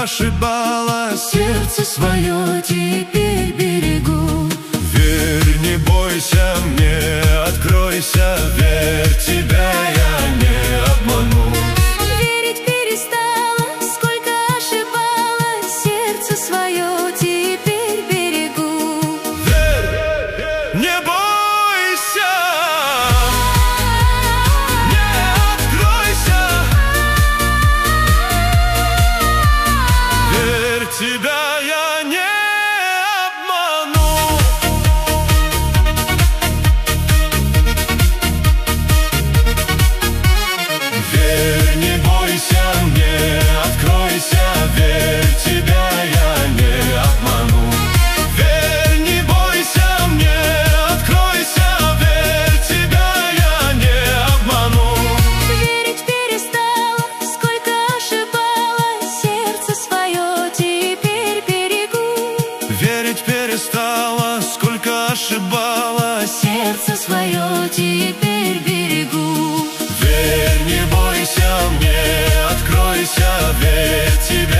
ошибалась, сердце свое теперь берегу. верь, не бойся мне, откройся, верь, тебя я не обману. Верить перестала, сколько ошибалась, сердце свое теперь берегу. Верь, не бойся, не откройся, верь, тебя я не обману. Верь, не бойся мне, откройся, верь, тебя я не обману. Верь, не бойся мне, откройся, верь, тебя я не обману. Верить перестала, сколько ошибалась, сердце свое теперь берегу. Верить перестала, сколько ошибалась, Сердце свое теперь берегу. верь, не бойся мне, откройся, верь, тебя